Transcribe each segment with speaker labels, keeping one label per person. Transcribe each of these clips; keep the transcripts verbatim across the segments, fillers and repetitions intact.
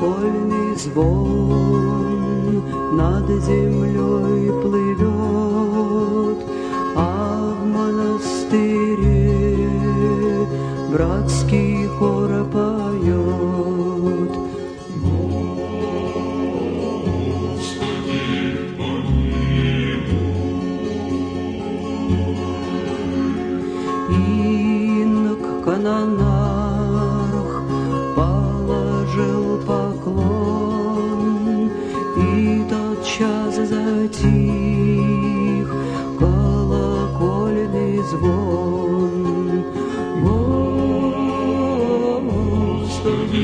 Speaker 1: колокольный звон над землей плывет, а в монастыре братский хор поет.
Speaker 2: Господи, помилуй.
Speaker 1: Инок канонарх положил поклон, и тотчас затих колокольный звон. Господи,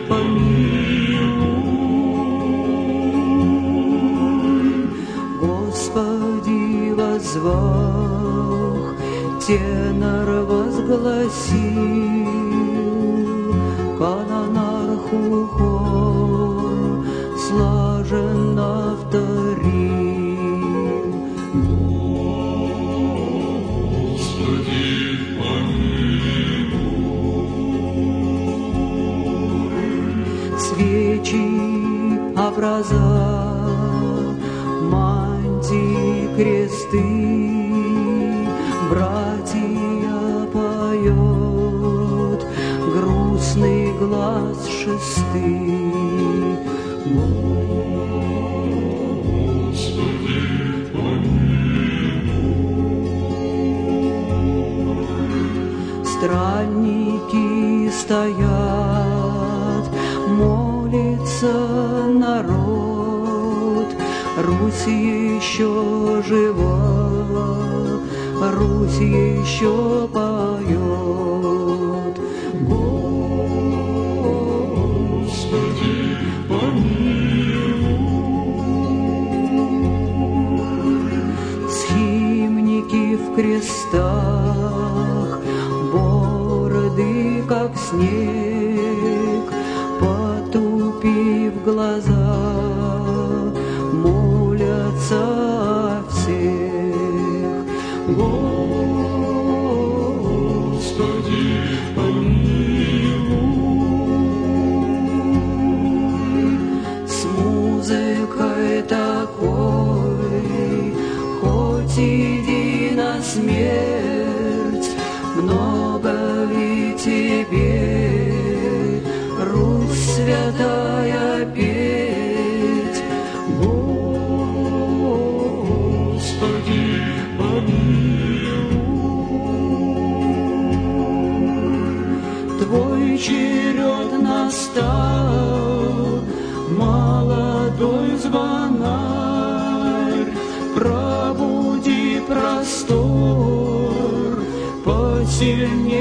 Speaker 1: помилуй. Господи, воззвах, тенор возгласил, канонарху хор слаженно вторил.
Speaker 2: Господи, помилуй.
Speaker 1: Свечи, образа, мантии, кресты, братья поет, грустный глаз шесты.
Speaker 2: Господи, помилуй.
Speaker 1: Странники стоят, молится народ, Русь еще жива, Русь еще поет.
Speaker 2: Господи, помилуй.
Speaker 1: Схимники в крестах, бороды как снег, потупив глаза, молятся о всех.
Speaker 2: Господи,
Speaker 1: помилуй. С музыкой такой, хоть иди на смерть, много ли тебе, Русь святая, петь?
Speaker 2: Господи, помилуй.
Speaker 1: Твой черед настал, молодой звонарь, пробуди простор, посильней